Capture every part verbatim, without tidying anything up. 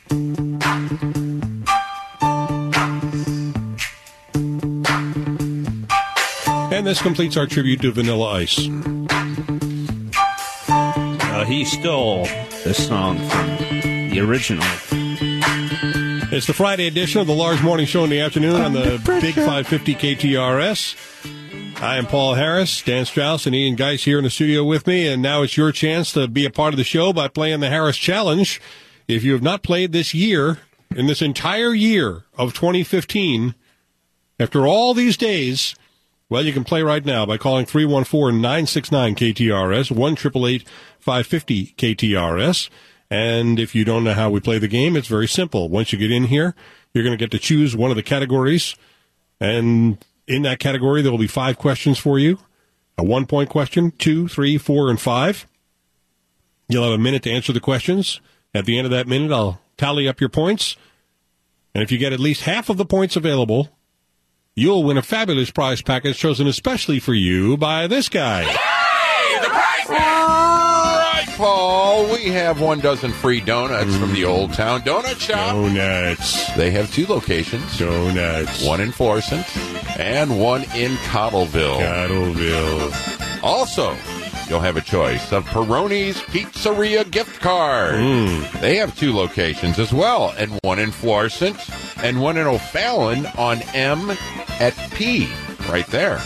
And this completes our tribute to Vanilla Ice. Uh, he stole this song from the original. It's the Friday edition of the Lars Morning Show in the afternoon on the Big five fifty K T R S. I am Paul Harris, Dan Strauss, and Ian Geis here in the studio with me, and now it's your chance to be a part of the show by playing the Harris Challenge. If you have not played this year, in this entire year of twenty fifteen, after all these days, well, you can play right now by calling three one four, nine six nine, K T R S, one eight eight eight, five five zero, K T R S. And if you don't know how we play the game, it's very simple. Once you get in here, you're going to get to choose one of the categories. And in that category, there will be five questions for you. A one-point question, two, three, four, and five. You'll have a minute to answer the questions. At the end of that minute, I'll tally up your points. And if you get at least half of the points available, you'll win a fabulous prize package chosen especially for you by this guy. Hey, the prize pack! Right, Paul. We have one dozen free donuts mm. from the Old Town Donut Shop. Donuts. They have two locations. Donuts. One in Florissant and one in Cottleville. Cottleville. Also, you'll have a choice of Peroni's Pizzeria gift card. Mm. They have two locations as well, and one in Florissant and one in O'Fallon on M at P, right there.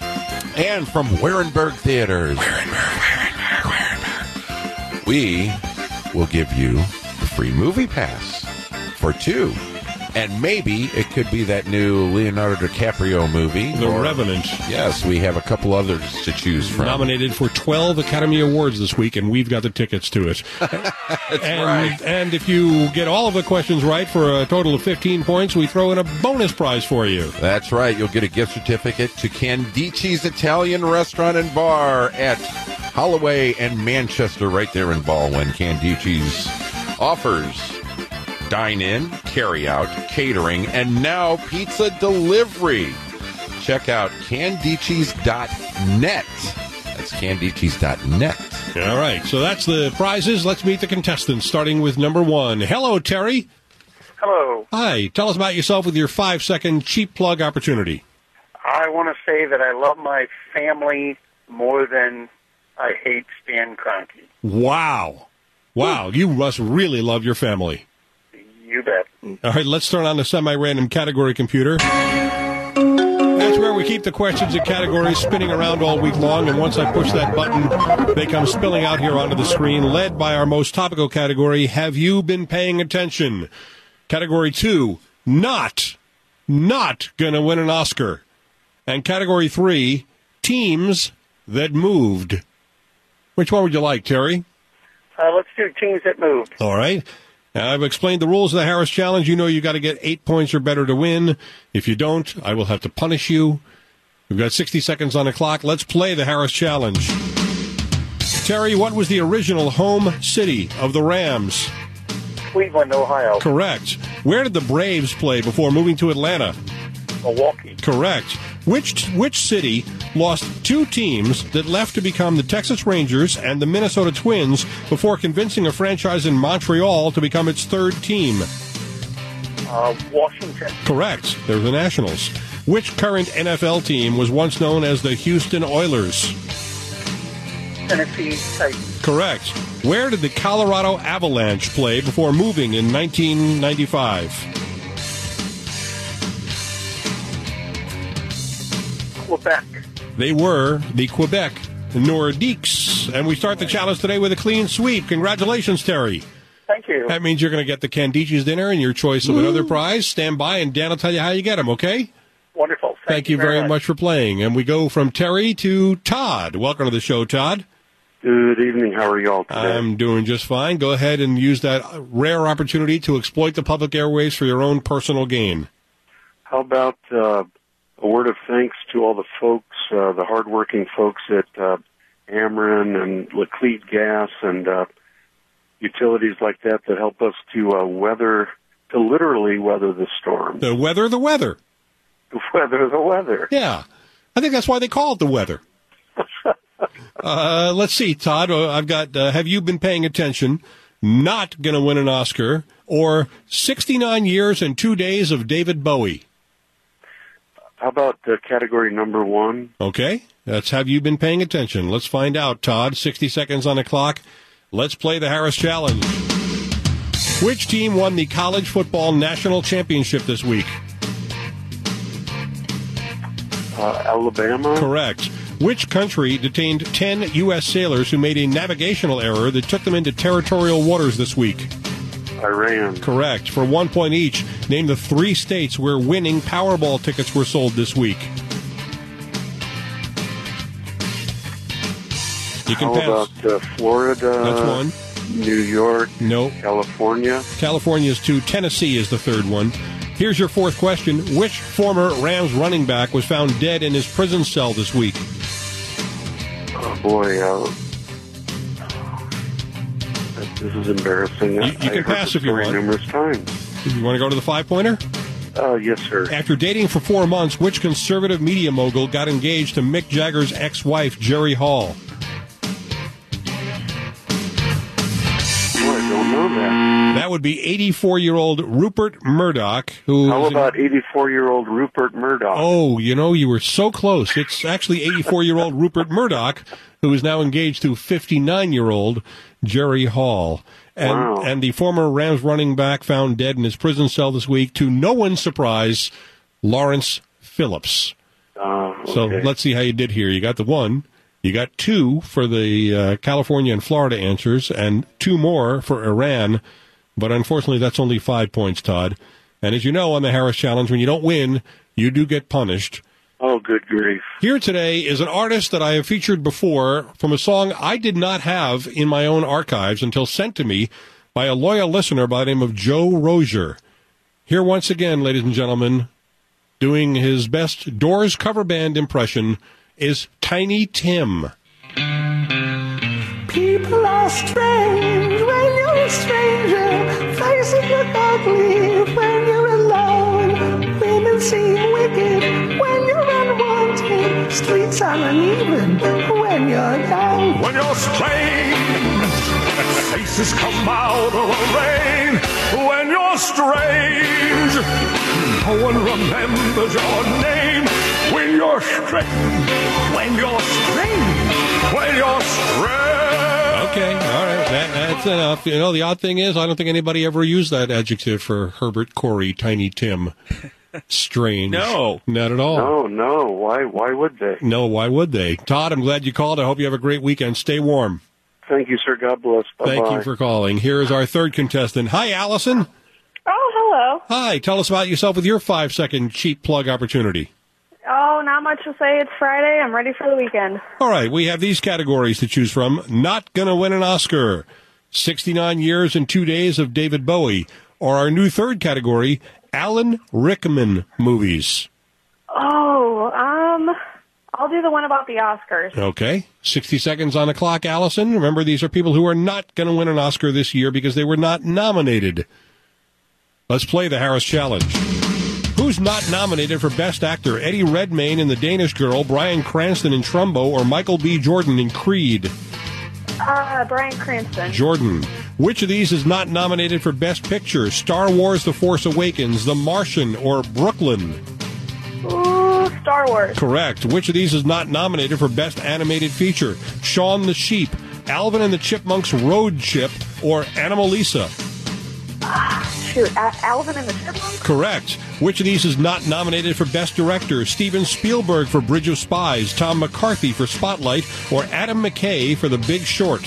And from Warenberg Theaters, Warenberg, Warenberg, Warenberg, we will give you a free movie pass for two. And maybe it could be that new Leonardo DiCaprio movie. The or, Revenant. Yes, we have a couple others to choose from. Nominated for twelve Academy Awards this week, and we've got the tickets to it. That's and, right. And if you get all of the questions right for a total of fifteen points, we throw in a bonus prize for you. That's right. You'll get a gift certificate to Candici's Italian Restaurant and Bar at Holloway and Manchester, right there in Baldwin. Candici's offers dine-in, carry-out, catering, and now pizza delivery. Check out candicis dot net. That's candicis dot net. All right, so that's the prizes. Let's meet the contestants, starting with number one. Hello, Terry. Hello. Hi. Tell us about yourself with your five-second cheap plug opportunity. I want to say that I love my family more than I hate Stan Kroenke. Wow. Wow, you must really love your family. You bet. All right, let's turn on the semi-random category computer. That's where we keep the questions and categories spinning around all week long, and once I push that button, they come spilling out here onto the screen, led by our most topical category, Have You Been Paying Attention? Category two, Not, Not Gonna Win an Oscar. And Category three, Teams That Moved. Which one would you like, Terry? Uh, let's do Teams That Moved. All right. Now, I've explained the rules of the Harris Challenge. You know you got to get eight points or better to win. If you don't, I will have to punish you. We've got sixty seconds on the clock. Let's play the Harris Challenge. Terry, what was the original home city of the Rams? Cleveland, Ohio. Correct. Where did the Braves play before moving to Atlanta? Milwaukee. Correct. Which which city lost two teams that left to become the Texas Rangers and the Minnesota Twins before convincing a franchise in Montreal to become its third team? Uh, Washington. Correct. They're the Nationals. Which current N F L team was once known as the Houston Oilers? Tennessee Titans. Correct. Where did the Colorado Avalanche play before moving in nineteen ninety-five? Quebec. They were the Quebec Nordiques. And we start the challenge today with a clean sweep. Congratulations, Terry. Thank you. That means you're going to get the Candici's dinner and your choice of Woo. another prize. Stand by, and Dan will tell you how you get them, okay? Wonderful. Thank, Thank you, you very, very much. much for playing. And we go from Terry to Todd. Welcome to the show, Todd. Good evening. How are you all today? I'm doing just fine. Go ahead and use that rare opportunity to exploit the public airways for your own personal gain. How about uh, a word of thanks to all the folks, uh, the hardworking folks at uh, Ameren and Laclede Gas and uh, utilities like that that help us to uh, weather, to literally weather the storm. The weather, the weather. To weather the weather. Yeah. I think that's why they call it the weather. uh, let's see, Todd. I've got, uh, have you been paying attention? not going to win an Oscar, or sixty-nine years and two days of David Bowie? How about uh, category number one? Okay, that's have you been paying attention? Let's find out, Todd. sixty seconds on the clock. Let's play the Harris Challenge. Which team won the college football national championship this week? Uh, Alabama? Correct. Which country detained ten U S sailors who made a navigational error that took them into territorial waters this week? Iran. Correct. For one point each, name the three states where winning Powerball tickets were sold this week. You can How pass. about uh, Florida? That's one. New York? No. California? California is two. Tennessee is the third one. Here's your fourth question. Which former Rams running back was found dead in his prison cell this week? Oh, boy. Uh, this is embarrassing. You, you I can heard pass the if you story want. numerous times. You want to go to the five-pointer? Uh, yes, sir. After dating for four months, which conservative media mogul got engaged to Mick Jagger's ex-wife, Jerry Hall? Oh, I don't know that. That would be eighty-four-year-old Rupert Murdoch, who... How about eighty-four-year-old Rupert Murdoch? Oh, you know, you were so close. It's actually eighty-four-year-old Rupert Murdoch, who is now engaged to fifty-nine-year-old Jerry Hall. And, Wow. and the former Rams running back found dead in his prison cell this week, to no one's surprise, Lawrence Phillips. Uh, okay. So let's see how you did here. You got the one. You got two for the uh, California and Florida answers, and two more for Iran. But unfortunately, that's only five points, Todd. And as you know, on the Harris Challenge, when you don't win, you do get punished. Oh, good grief. Here today is an artist that I have featured before from a song I did not have in my own archives until sent to me by a loyal listener by the name of Joe Rozier. Here once again, ladies and gentlemen, doing his best Doors cover band impression is Tiny Tim. People are strange when you're a stranger. Faces look ugly when you're alone. Women seem wicked when you're unwanted. Streets are uneven when you're down. When you're strange, faces come out of the rain. When you're strange, no one remembers your name. When you're strange, when you're strange, when you're strange. Okay, all right, that, that's enough. You know, the odd thing is, I don't think anybody ever used that adjective for Herbert Corey, Tiny Tim. Strange. No. Not at all. No, no. Why, why would they? No, why would they? Todd, I'm glad you called. I hope you have a great weekend. Stay warm. Thank you, sir. God bless. Bye-bye. Thank you for calling. Here is our third contestant. Hi, Allison. Oh, hello. Hi, tell us about yourself with your five-second cheap plug opportunity. Oh, not much to say. It's Friday. I'm ready for the weekend. All right, we have these categories to choose from. Not gonna win an Oscar. sixty-nine years and two days of David Bowie. Or our new third category, Alan Rickman movies. Oh, um, I'll do the one about the Oscars. Okay, sixty seconds on the clock, Allison. Remember, these are people who are not going to win an Oscar this year because they were not nominated. Let's play the Harris Challenge. Who's not nominated for Best Actor? Eddie Redmayne in The Danish Girl, Bryan Cranston in Trumbo, or Michael B. Jordan in Creed? Uh, Bryan Cranston. Jordan. Which of these is not nominated for Best Picture? Star Wars The Force Awakens, The Martian, or Brooklyn? Ooh, Star Wars. Correct. Which of these is not nominated for Best Animated Feature? Shaun the Sheep, Alvin and the Chipmunks Road Chip, or Anomalisa? Shoot, A- Alvin and the Chipmunks? Correct. Which of these is not nominated for Best Director? Steven Spielberg for Bridge of Spies, Tom McCarthy for Spotlight, or Adam McKay for The Big Short?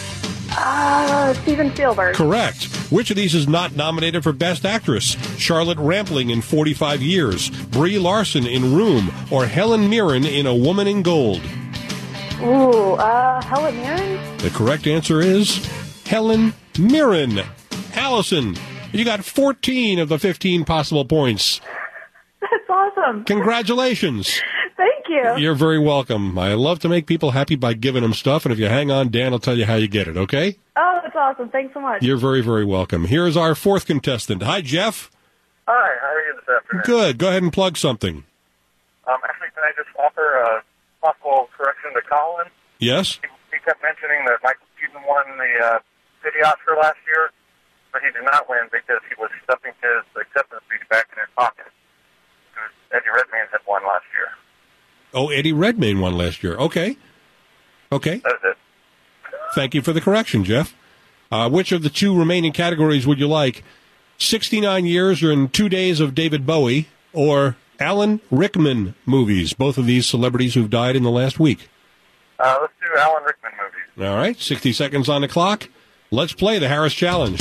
Uh, Steven Spielberg. Correct. Which of these is not nominated for Best Actress? Charlotte Rampling in forty-five years, Brie Larson in Room, or Helen Mirren in A Woman in Gold? Ooh, uh, Helen Mirren? The correct answer is Helen Mirren. Allison, you got fourteen of the fifteen possible points. That's awesome. Congratulations. Thank you. You're very welcome. I love to make people happy by giving them stuff, and if you hang on, Dan will tell you how you get it, okay? Oh, that's awesome. Thanks so much. You're very, very welcome. Here's our fourth contestant. Hi, Jeff. Hi, how are you this afternoon? Good. Go ahead and plug something. Um, actually, can I just offer a possible correction to Colin? Yes? He, he kept mentioning that Michael Keaton won the uh, City Oscar last year, but he did not win because he was stuffing his acceptance speech back in his pocket. Eddie Redmayne had won last year. Oh, Eddie Redmayne won last year. Okay. Okay. That's it. Thank you for the correction, Jeff. Uh, which of the two remaining categories would you like? sixty-nine years or in two days of David Bowie, or Alan Rickman movies? Both of these celebrities who've died in the last week. Uh, let's do Alan Rickman movies. All right, sixty seconds on the clock. Let's play the Harris Challenge.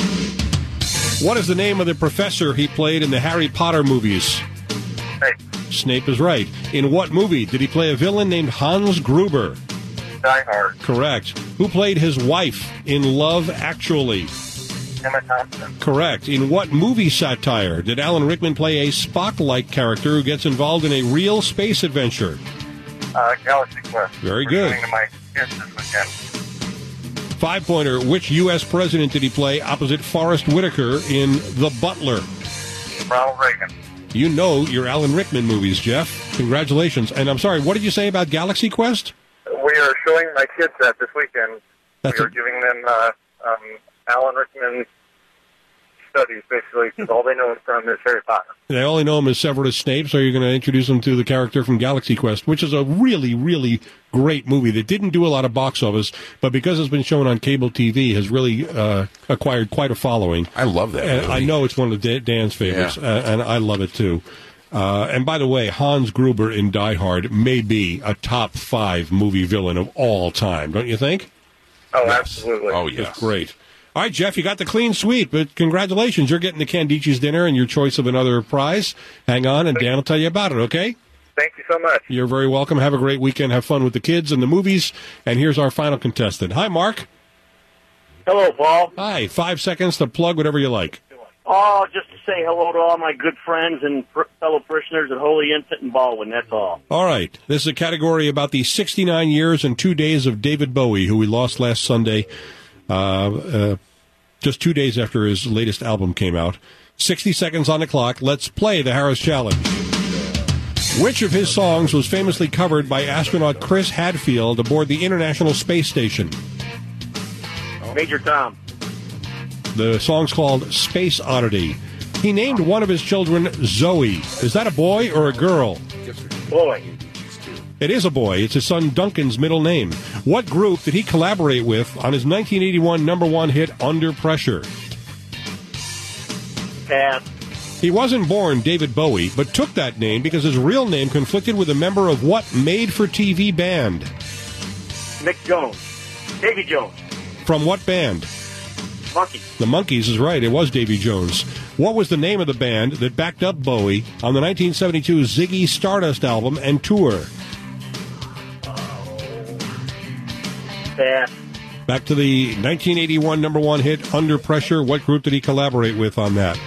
What is the name of the professor he played in the Harry Potter movies? Snape. Snape is right. In what movie did he play a villain named Hans Gruber? Die Hard. Correct. Who played his wife in Love Actually? Emma Thompson. Correct. In what movie satire did Alan Rickman play a Spock-like character who gets involved in a real space adventure? Uh, Galaxy Quest. Very We're good. going to my kids this weekend. Five-pointer. Which U S president did he play opposite Forrest Whitaker in The Butler? Ronald Reagan. You know your Alan Rickman movies, Jeff. Congratulations. And I'm sorry, what did you say about Galaxy Quest? We are showing my kids that this weekend. That's we are a- giving them uh, um, Alan Rickman studies, basically, because all they know from is Harry Potter. They only know him as Severus Snape, so you're going to introduce them to the character from Galaxy Quest, which is a really, really great movie that didn't do a lot of box office, but because it's been shown on cable T V, has really uh, acquired quite a following. I love that And movie. I know it's one of Da- Dan's favorites, Yeah. uh, and I love it too. Uh, and by the way, Hans Gruber in Die Hard may be a top five movie villain of all time, don't you think? Oh, absolutely. Oh, yes. It's great. All right, Jeff, you got the clean sweep, but congratulations. You're getting the Candici's dinner and your choice of another prize. Hang on, and Dan will tell you about it, okay? Thank you so much. You're very welcome. Have a great weekend. Have fun with the kids and the movies. And here's our final contestant. Hi, Mark. Hello, Paul. Hi. Five seconds to plug whatever you like. Oh, just to say hello to all my good friends and pr- fellow parishioners at Holy Infant in Baldwin, that's all. All right. This is a category about the sixty-nine years and two days of David Bowie, who we lost last Sunday, uh, uh, just two days after his latest album came out. sixty seconds on the clock. Let's play the Harris Challenge. Which of his songs was famously covered by astronaut Chris Hadfield aboard the International Space Station? Major Tom. The song's called Space Oddity. He named one of his children Zoe. Is that a boy or a girl? Boy. It is a boy. It's his son Duncan's middle name. What group did he collaborate with on his nineteen eighty-one number one hit Under Pressure? Pass. He wasn't born David Bowie, but took that name because his real name conflicted with a member of what made-for-T V band? Mick Jones. Davy Jones. From what band? Monkey. The Monkees is right. It was Davy Jones. What was the name of the band that backed up Bowie on the nineteen seventy-two Ziggy Stardust album and tour? Pass. Back to the nineteen eighty-one number one hit Under Pressure. What group did he collaborate with on that?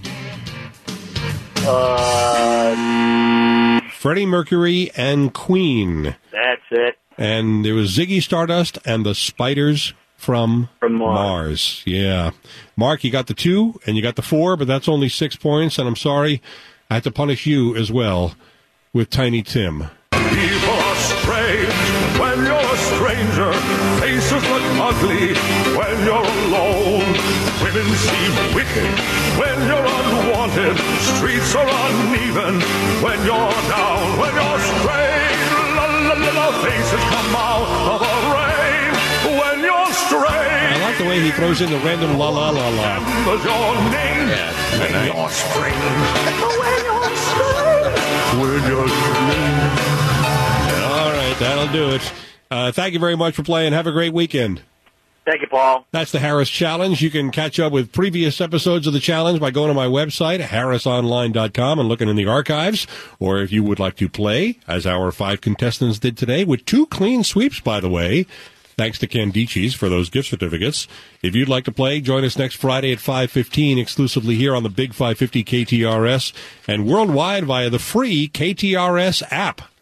Uh, Freddie Mercury and Queen. that's it. And there was Ziggy Stardust and the Spiders from, From Mars. Mars. Yeah. Mark, you got the two and you got the four, but that's only six points. And I'm sorry, I had to punish you as well with Tiny Tim. People are strange when you're a stranger. Faces look ugly when you're alone. Women seem wicked when you're unwanted. Streets are uneven when you're down. When you're strange, la la la la, faces come out of a rain. When you're strange, I like the way he throws in the random la la la la. remembers your name. Yeah, When nice. you're strange, when you're strange, when you're strange. All right, that'll do it. Uh, thank you very much for playing. Have a great weekend. Thank you, Paul. That's the Harris Challenge. You can catch up with previous episodes of the challenge by going to my website, harris online dot com, and looking in the archives. Or if you would like to play, as our five contestants did today, with two clean sweeps, by the way, thanks to Candici's for those gift certificates. If you'd like to play, join us next Friday at five fifteen, exclusively here on the Big five fifty K T R S, and worldwide via the free K T R S app.